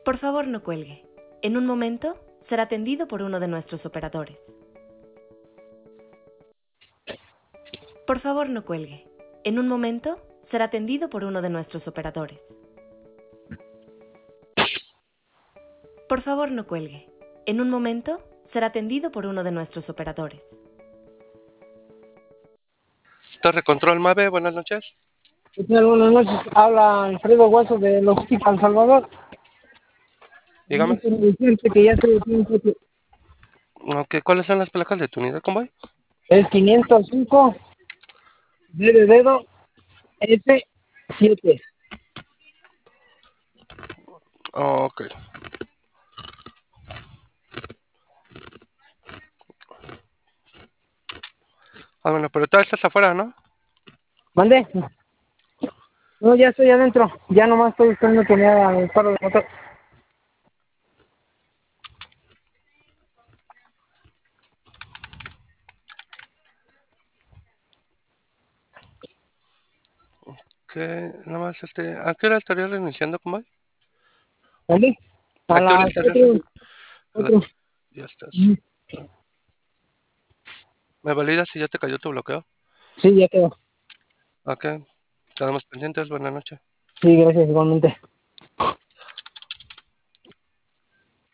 Por favor, no cuelgue. En un momento será atendido por uno de nuestros operadores. Por favor, no cuelgue. En un momento será atendido por uno de nuestros operadores. Por favor, no cuelgue. En un momento será atendido por uno de nuestros operadores. Torre Control Mave, buenas noches. ¿Qué tal? Buenas noches. Habla Alfredo Guaso de Logística El Salvador. Dígame. Decirte que ya estoy aquí en coche. Ok, ¿cuáles son las placas de tu unidad, convoy? Es 505 D de dedo S7. Ok. Bueno, pero tú estás afuera, ¿no? ¿Mande? No, ya estoy adentro. Ya nomás estoy esperando que me haga el paro de motor. Que nada más, ¿a qué hora estarías reiniciando, convoy? ¿Mande? A ¿A qué hora las estarías 4. reiniciando? A las... Ya estás. ¿Me validas si ya te cayó tu bloqueo? Sí, ya quedó. Ok. Quedamos pendientes, buenas noches. Sí, gracias igualmente.